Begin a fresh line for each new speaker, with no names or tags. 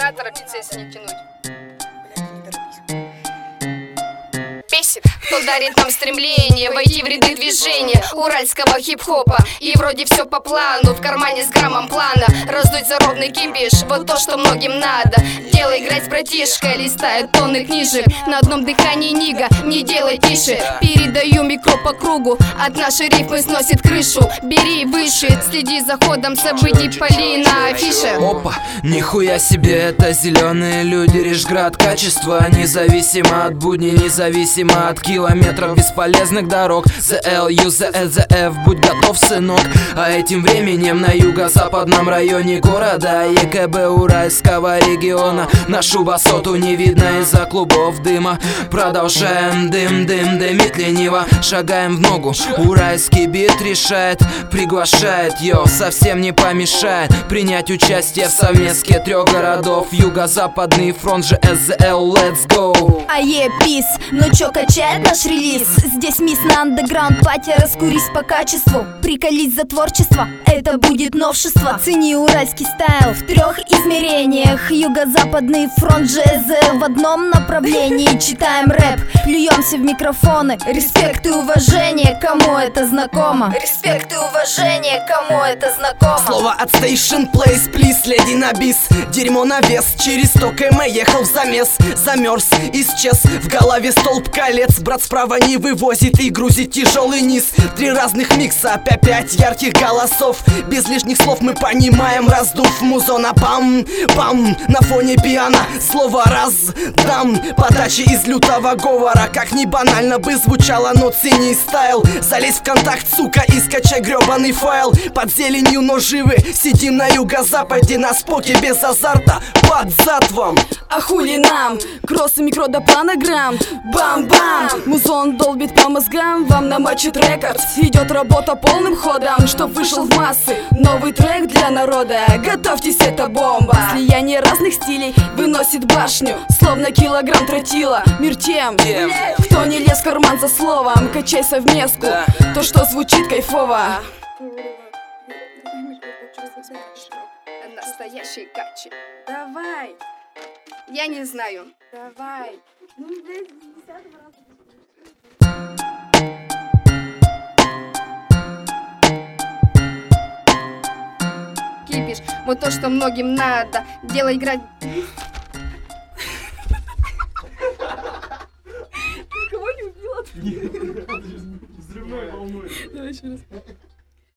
Пора торопиться, если не тянуть. Бесит, кто дарит нам стремление войти в ряды движения уральского хип-хопа. И вроде все по плану, в кармане с граммом плана раздуть за ровный кипиш, вот то, что многим надо. Дело играть с братишкой, листает тонны книжек. На одном дыхании нига, не делай тише. Передаю микро по кругу, от нашей рифмы сносит крышу. Бери выше, следи за ходом событий, пали на афише.
Опа, нихуя себе, это зеленые люди, Рижград, качество независимо от будней, независимо от километров бесполезных дорог. ZL, UZL, ZF, будь готов, сынок. А этим временем на юго-западном районе города ЕКБ Уральского региона нашу высоту не видно из-за клубов дыма. Продолжаем дымить лениво, шагаем в ногу. Уральский бит решает, приглашает, йо, совсем не помешает принять участие в совместке трех городов. Юго-западный фронт же SZL, let's go.
Пис, ну чё, качает наш релиз? Здесь мисс на андеграунд пати, раскурись по качеству. Приколись за творчество, это будет новшество. Цени уральский стайл в трех измерениях. Юго-западный фронт ЖЗ в одном направлении. Читаем рэп, плюемся в микрофоны. Респект и уважение, кому это знакомо. Респект и уважение, кому это знакомо.
Слово от Station Place, please, леди на бис. Дерьмо на вес, через 100 км ехал в замес. Замерз, исчез, в голове столб колец. Брат справа не вывозит и грузит тяжелый низ. Три разных микса, 5 ярких голосов. Без лишних слов мы понимаем, раздув музона. Пам-пам, на фоне пиано слово раздам. Подачи из лютого говора, как ни банально бы звучало, но цени стайл. Залезь в контакт, сука, и скачай гребаный файл. Под зеленью, но живы, сидим на юго-западе на споке без азарта, под зад вам.
А хули нам, кроссы микро до планограмм. Бам-бам, музон долбит по мозгам. Вам намочит рекорд, идет работа полным ходом, чтоб вышел в массы новый трек для народа. Готовьтесь, это бомба. Слияние разных стилей выносит башню, словно килограмм тротила. Мир тем, кто не лез в карман за словом, качай совместку, то, что звучит кайфово.
Настоящий качи.
Давай,
Я не знаю.
давай.
Кипиш, вот то, что многим надо. Дело играть.
Кого не убила? Взрывной волной. Давай еще раз.